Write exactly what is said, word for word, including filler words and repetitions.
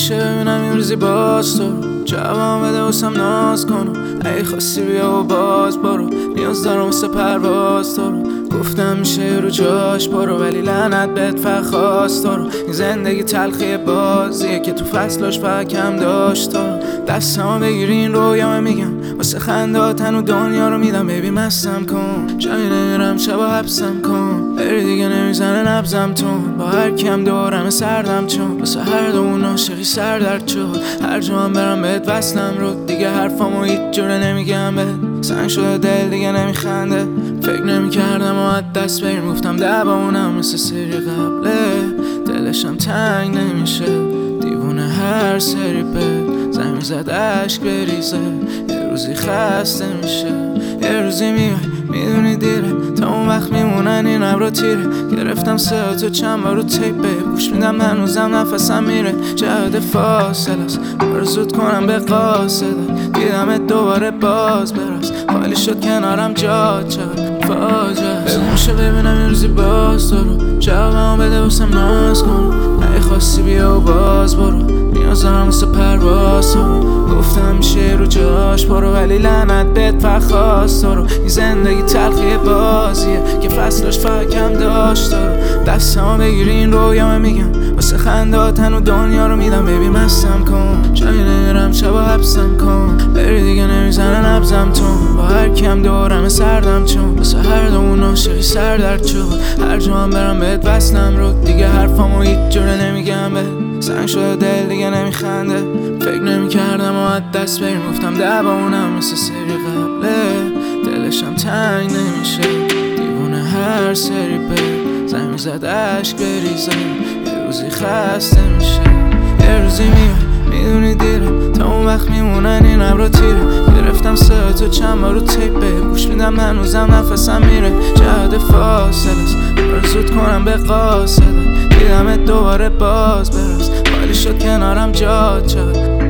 میشه ببینم این روزی باز تو رو جواب بده واسم ناز کنم ای خواستی بیا و باز برو نیاز دارم واسه پرواز تو رو گفتم میشه رو جاش برو ولی لعنت بهت فخواست تو رو این زندگی تلخی بازیه که تو فصلاش فقط کم داشت تو رو دستمو بگیری این رویامه میگم واسه خنده تنو دنیا رو میدم بیبی مستم کن جایی نمیرم شبا حبسم کن بری دیگه نمیزنه نبزم تون با هر کم دورم سردم چون واسه هر دومون عاشقی سر درد شد هر جا هم برم بهت وصلم رو دیگه حرفامو هیچ جوره نمیگم بهت سنگ شده دل دیگه نمیخنده فکر نمیکردم و از دست بریم گفتم دباونم مثل سری قبله دلشم تنگ نمیشه دیوونه هر سری به زنگ میزد عشق بریزه یه روزی خسته میشه یه روزی میای میدونی دیره تا اون وقت میمونن این ابرو تیره گرفتم ساعت و چند بار رو تیپه گوش میدم هنوزم نفسم میره جهد فاصله است برو زود کنم به قاصده دیدمت دوباره باز براز خالی شد کنارم جا چقدر فاجعه بگو میشه ببینم این روزی باز تو رو جوابمو بده واسم ناز کن ای خواستی بیا و باز برو نیاز دارم واسه پرواز تو رو گفتم میشه رو جاش برو ولی لعنت بهت فخواست تو رو این زندگی تلخی بازیه که فصلاش فقط کم داشت تو رو دستمو بگیری این رویامه میگم واسه خنده تنو دنیا رو میدم بیبی مستم کن جایی نمیرم شبا حبسم کن بری دیگه نمیزنه نبزم تون با هر کم دورم سردم چون واسه هر دومون عاشقی سر درد شد هر جا هم برم بهت وصلم رو دیگه حرفامو هیچ جوره نمیگم بهت سنگ شده دل دیگه نمیخنده فکر نمیکردم و از دست بریم گفتم دباونم مثل سری قبله دلشم تنگ نمیشه دیوونه هر سری به زنگ میزد عشق بریزه یه روزی خسته میشه یه روزی میای میدونی دیره تا اون وقت میمونن این ابرو تیره گرفتم ساعت و چند بار رو تیپه گوش میدم هنوزم نفسم میره جهد فاصله است برو زود کنم به قاصده دیدمت دوباره باز براز خالی شد کنارم جا چقدر